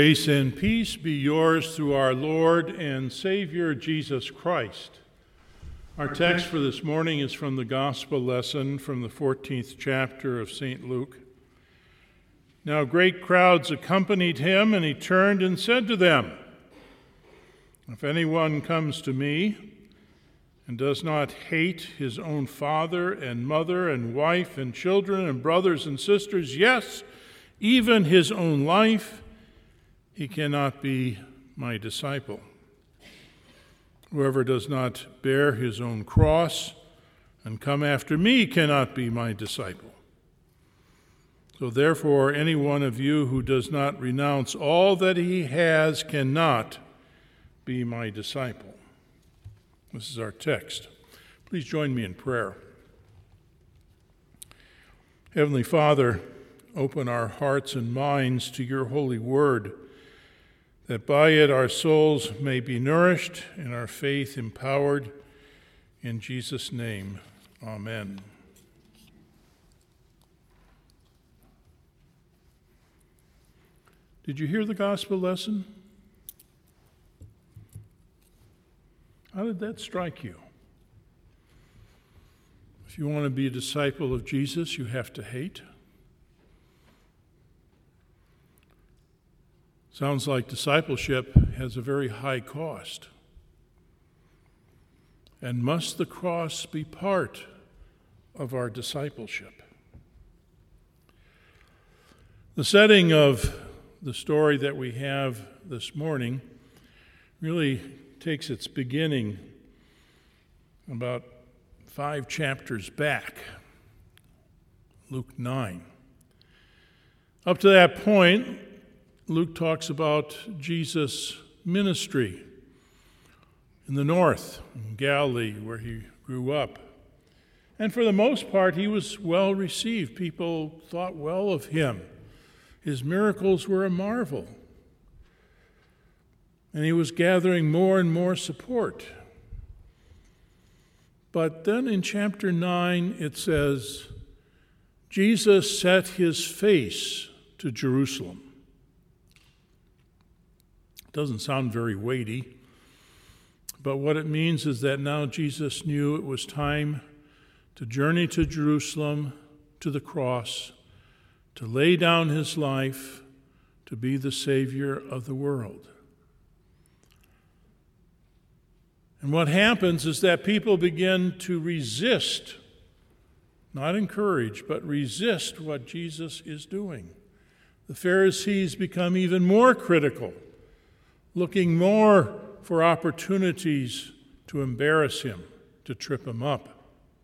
Grace and peace be yours through our Lord and Savior Jesus Christ. Our text for this morning is from the Gospel lesson from the 14th chapter of St. Luke. Now great crowds accompanied him, and he turned and said to them, "If anyone comes to me and does not hate his own father and mother and wife and children and brothers and sisters, yes, even his own life, he cannot be my disciple. Whoever does not bear his own cross and come after me cannot be my disciple. So therefore, any one of you who does not renounce all that he has cannot be my disciple." This is our text. Please join me in prayer. Heavenly Father, open our hearts and minds to your holy word, that by it our souls may be nourished and our faith empowered. In Jesus' name, amen. Did you hear the gospel lesson? How did that strike you? If you want to be a disciple of Jesus, you have to hate. Sounds like discipleship has a very high cost. And must the cross be part of our discipleship? The setting of the story that we have this morning really takes its beginning about 5 chapters back, Luke 9. Up to that point, Luke talks about Jesus' ministry in the north, in Galilee, where he grew up. And for the most part, he was well received. People thought well of him. His miracles were a marvel. And he was gathering more and more support. But then in chapter 9, it says, Jesus set his face to Jerusalem. Doesn't sound very weighty, but what it means is that now Jesus knew it was time to journey to Jerusalem, to the cross, to lay down his life, to be the Savior of the world. And what happens is that people begin to resist, not encourage, but resist what Jesus is doing. The Pharisees become even more critical, looking more for opportunities to embarrass him, to trip him up.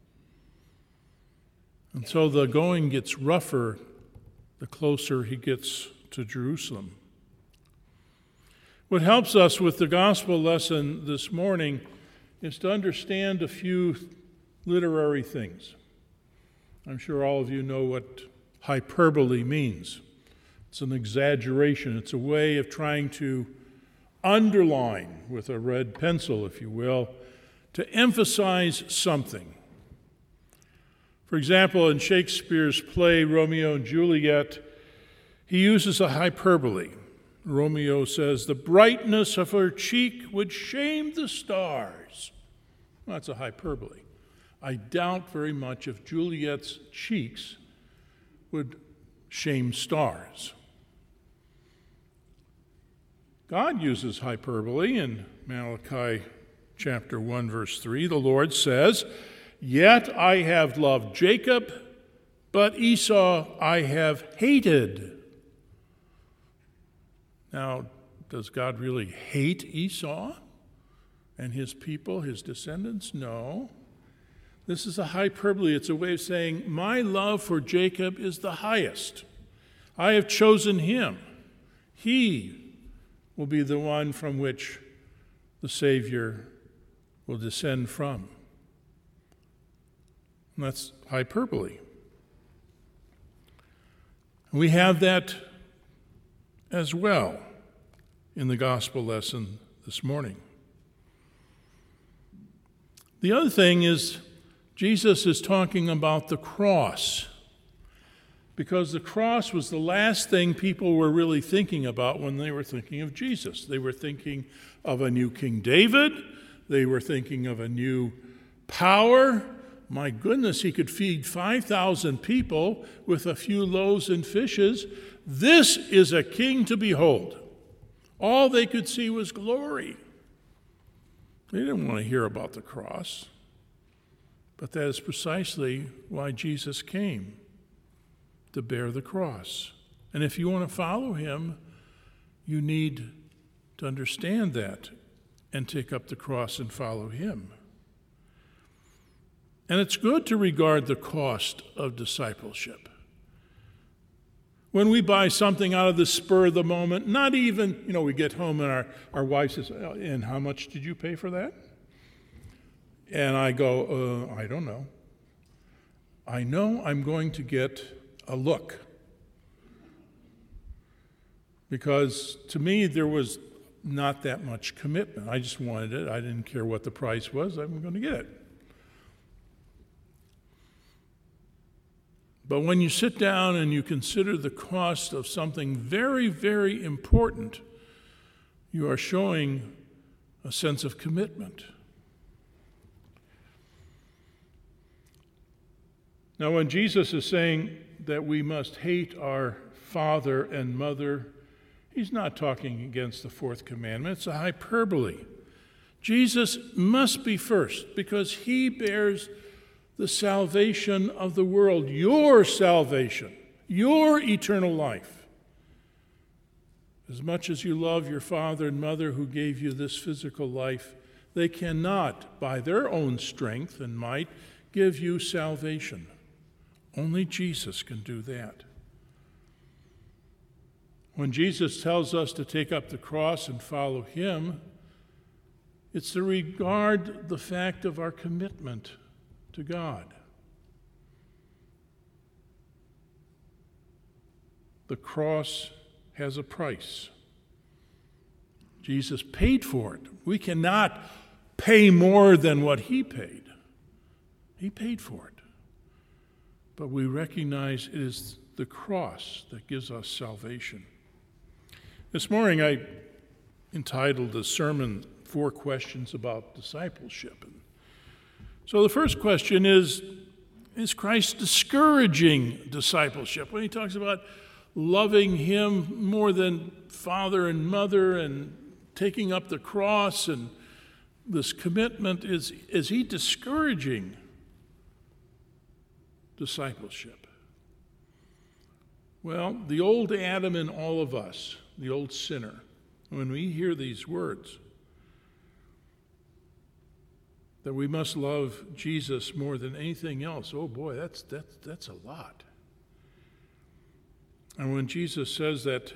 And so the going gets rougher the closer he gets to Jerusalem. What helps us with the gospel lesson this morning is to understand a few literary things. I'm sure all of you know what hyperbole means. It's an exaggeration. It's a way of trying to underline with a red pencil, if you will, to emphasize something. For example, in Shakespeare's play Romeo and Juliet, he uses a hyperbole. Romeo says, "The brightness of her cheek would shame the stars." Well, that's a hyperbole. I doubt very much if Juliet's cheeks would shame stars. God uses hyperbole in Malachi chapter 1, verse 3. The Lord says, "Yet I have loved Jacob, but Esau I have hated." Now, does God really hate Esau and his people, his descendants? No. This is a hyperbole. It's a way of saying, my love for Jacob is the highest. I have chosen him. He will be the one from which the Savior will descend from. And that's hyperbole. We have that as well in the gospel lesson this morning. The other thing is Jesus is talking about the cross. because the cross was the last thing people were really thinking about when they were thinking of Jesus. They were thinking of a new King David. They were thinking of a new power. My goodness, he could feed 5,000 people with a few loaves and fishes. This is a king to behold. All they could see was glory. They didn't want to hear about the cross. But that is precisely why Jesus came, to bear the cross. And if you want to follow him, you need to understand that and take up the cross and follow him. And it's good to regard the cost of discipleship. When we buy something out of the spur of the moment, not even, we get home and our wife says, and how much did you pay for that? And I go, I don't know. I know I'm going to get a look. Because to me, there was not that much commitment. I just wanted it. I didn't care what the price was. I'm going to get it. But when you sit down and you consider the cost of something very, very important, you are showing a sense of commitment. Now, when Jesus is saying that we must hate our father and mother, he's not talking against the fourth commandment. It's a hyperbole. Jesus must be first because he bears the salvation of the world, your salvation, your eternal life. As much as you love your father and mother who gave you this physical life, they cannot, by their own strength and might, give you salvation. Only Jesus can do that. When Jesus tells us to take up the cross and follow him, it's to regard the fact of our commitment to God. The cross has a price. Jesus paid for it. We cannot pay more than what he paid. He paid for it. But we recognize it is the cross that gives us salvation. This morning I entitled the sermon 4 Questions About Discipleship. So the first question is Christ discouraging discipleship? When he talks about loving him more than father and mother and taking up the cross and this commitment, is he discouraging discipleship? Well, the old Adam in all of us, the old sinner, when we hear these words, that we must love Jesus more than anything else, oh boy, that's a lot. And when Jesus says that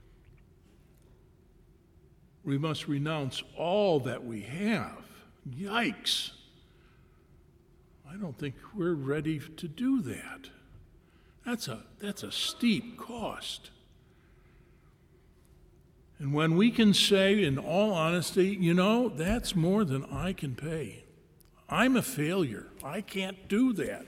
we must renounce all that we have, yikes, I don't think we're ready to do that. That's a steep cost. And when we can say in all honesty, that's more than I can pay. I'm a failure. I can't do that.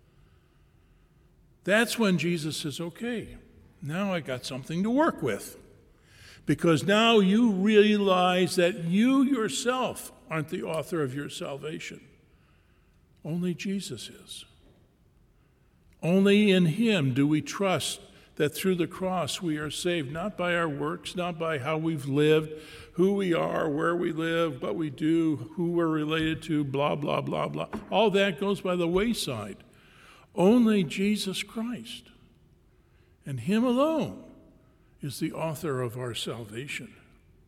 That's when Jesus says, okay, now I got something to work with. Because now you realize that you yourself aren't the author of your salvation. Only Jesus is. Only in him do we trust that through the cross we are saved, not by our works, not by how we've lived, who we are, where we live, what we do, who we're related to, blah, blah, blah, blah. All that goes by the wayside. Only Jesus Christ and him alone is the author of our salvation.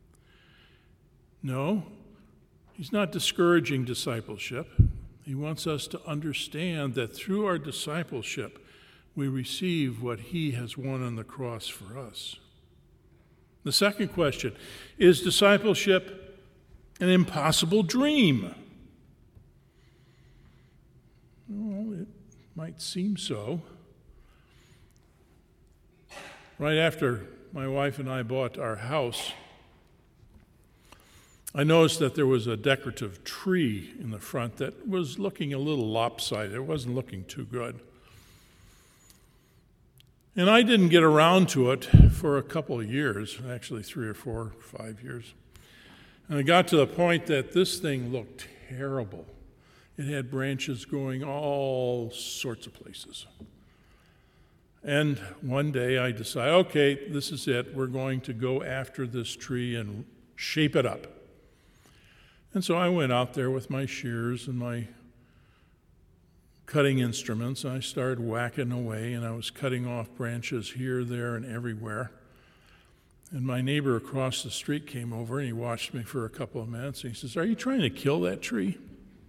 No, he's not discouraging discipleship. He wants us to understand that through our discipleship, we receive what he has won on the cross for us. The second question, is discipleship an impossible dream? Well, it might seem so. Right after my wife and I bought our house, I noticed that there was a decorative tree in the front that was looking a little lopsided. It wasn't looking too good. And I didn't get around to it for a couple of years, actually 3 or 4 or 5 years. And I got to the point that this thing looked terrible. It had branches going all sorts of places. And one day I decided, okay, this is it. We're going to go after this tree and shape it up. And so I went out there with my shears and my cutting instruments, and I started whacking away, and I was cutting off branches here, there, and everywhere. And my neighbor across the street came over, and he watched me for a couple of minutes, and he says, "Are you trying to kill that tree?"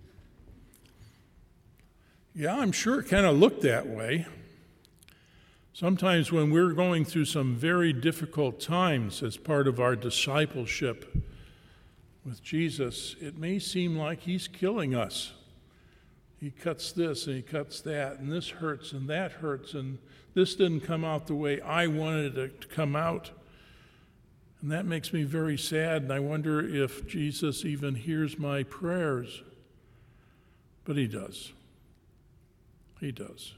Yeah, I'm sure it kind of looked that way. Sometimes when we're going through some very difficult times as part of our discipleship with Jesus, it may seem like he's killing us. He cuts this and he cuts that, and this hurts and that hurts, and this didn't come out the way I wanted it to come out. And that makes me very sad, and I wonder if Jesus even hears my prayers. But he does. He does.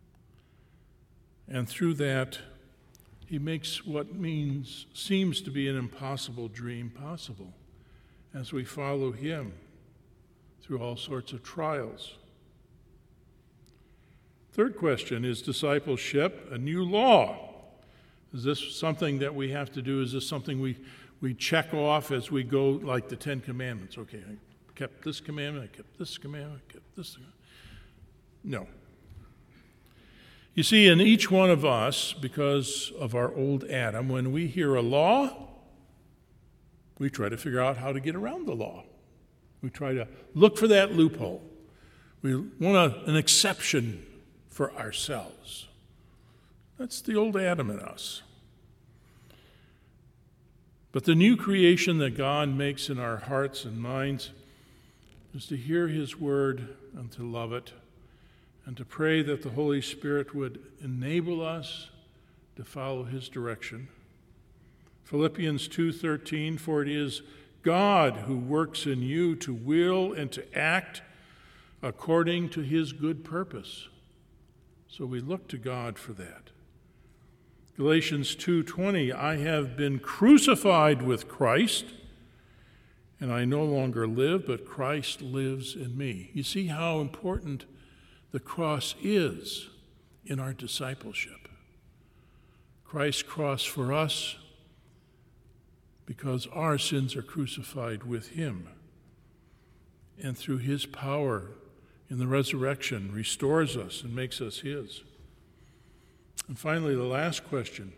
And through that, he makes what seems to be an impossible dream possible as we follow him through all sorts of trials. Third question, is discipleship a new law? Is this something that we have to do? Is this something we check off as we go, like the 10 Commandments? Okay, I kept this commandment, I kept this commandment, I kept this commandment. No. You see, in each one of us, because of our old Adam, when we hear a law, we try to figure out how to get around the law. We try to look for that loophole. We want an exception for ourselves. That's the old Adam in us. But the new creation that God makes in our hearts and minds is to hear his word and to love it, and to pray that the Holy Spirit would enable us to follow his direction. Philippians 2:13, for it is God who works in you to will and to act according to his good purpose. So we look to God for that. Galatians 2:20, I have been crucified with Christ, and I no longer live, but Christ lives in me. You see how important the cross is in our discipleship. Christ's cross for us because our sins are crucified with him. And through his power in the resurrection restores us and makes us his. And finally, the last question.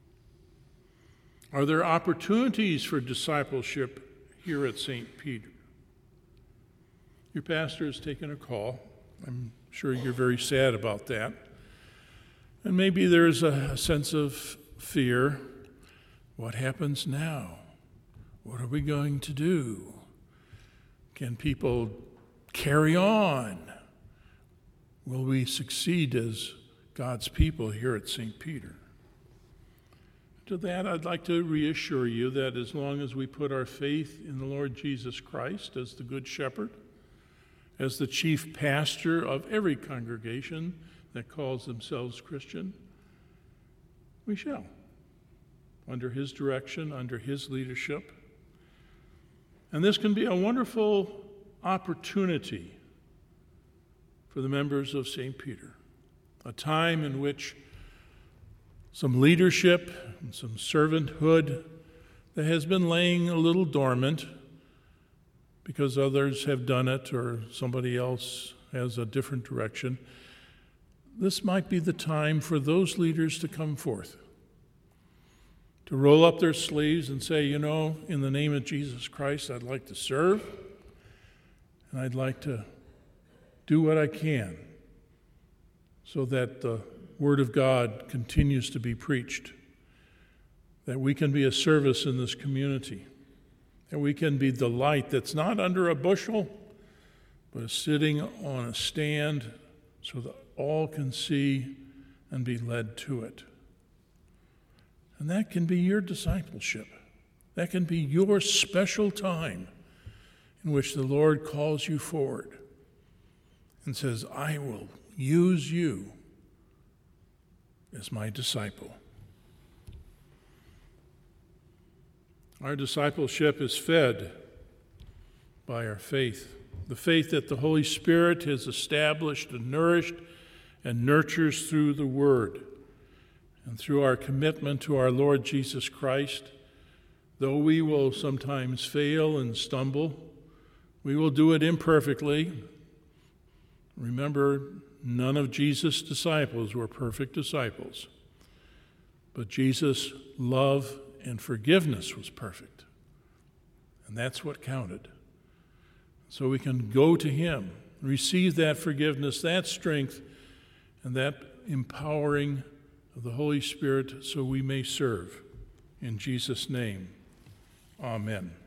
Are there opportunities for discipleship here at St. Peter? Your pastor has taken a call. I'm sure you're very sad about that. And maybe there's a sense of fear. What happens now? What are we going to do? Can people carry on? Will we succeed as God's people here at St. Peter? To that, I'd like to reassure you that as long as we put our faith in the Lord Jesus Christ as the Good Shepherd, as the chief pastor of every congregation that calls themselves Christian, we shall, under his direction, under his leadership. And this can be a wonderful opportunity for the members of St. Peter, a time in which some leadership and some servanthood that has been laying a little dormant because others have done it or somebody else has a different direction, this might be the time for those leaders to come forth, to roll up their sleeves and say, you know, in the name of Jesus Christ, I'd like to serve, and I'd like to do what I can so that the Word of God continues to be preached, that we can be a service in this community, that we can be the light that's not under a bushel, but sitting on a stand so that all can see and be led to it. And that can be your discipleship. That can be your special time in which the Lord calls you forward and says, I will use you as my disciple. Our discipleship is fed by our faith, the faith that the Holy Spirit has established and nourished and nurtures through the Word and through our commitment to our Lord Jesus Christ. Though we will sometimes fail and stumble, we will do it imperfectly. Remember, none of Jesus' disciples were perfect disciples, but Jesus' love and forgiveness was perfect, and that's what counted. So we can go to him, receive that forgiveness, that strength, and that empowering of the Holy Spirit so we may serve. In Jesus' name, amen.